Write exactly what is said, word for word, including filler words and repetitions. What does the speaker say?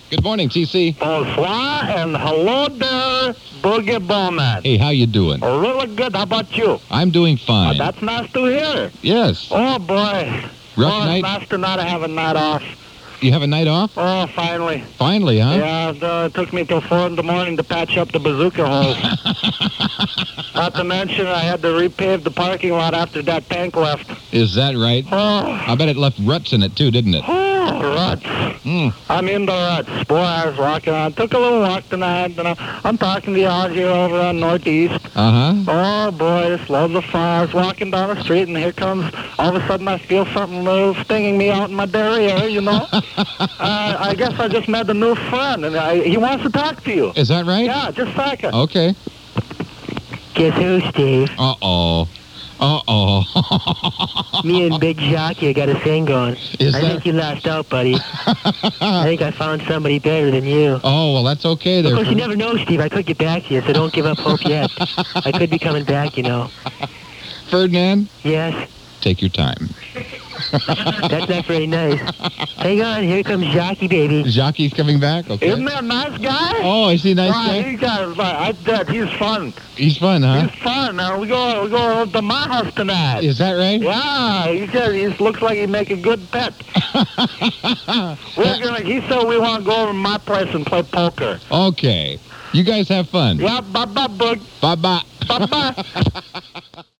Good morning, T C. Bonsoir and hello there, Boogie Bowman. Hey, how you doing? Oh, really good. How about you? I'm doing Oh, fine. that's nice to hear. Yes. Oh, boy. Rough oh, night? It's nice to not have a night off. You have a night off? Oh, finally. Finally, huh? Yeah, it uh, took me till four in the morning to patch up the bazooka hole. Not to mention I had to repave the parking lot after that tank left. Is that right? Oh, I bet it left ruts in it, too, didn't it? oh ruts. Mm. I'm in the ruts. Boy, I was walking around. Took a little walk tonight. You know, I'm talking to you out here over on Northeast. Uh-huh. Oh, boy, this loads of fires. Walking down the street, and here comes, all of a sudden, I feel something little stinging me out in my derriere, you know? uh, I guess I just met a new friend, and I, he wants to talk to you. Is that right? Yeah, just a second. Okay. Guess who, Steve? Uh-oh. Uh-oh. Me and Big Jockey got a thing going. Is I that... think you lost out, buddy. I think I found somebody better than you. Oh, well, that's okay there. Of course, you never know, Steve. I could get back to you, so don't give up hope yet. I could be coming back, you know. Ferdinand, Yes? take your time. That's not very nice. Hang on, here comes Jockey, baby. Jockey's coming back? Okay. Isn't that a nice guy? Oh, is he a nice Wow, guy? he got, I bet he's fun. He's fun, huh? He's fun. Now we go, we go to my house tonight. Is that right? Yeah, he said he looks like he'd make a good pet. We're gonna. He said we want to go over to my place and play poker. Okay. You guys have fun. Yeah, bye bye, bug. Bye-bye. Bye bye.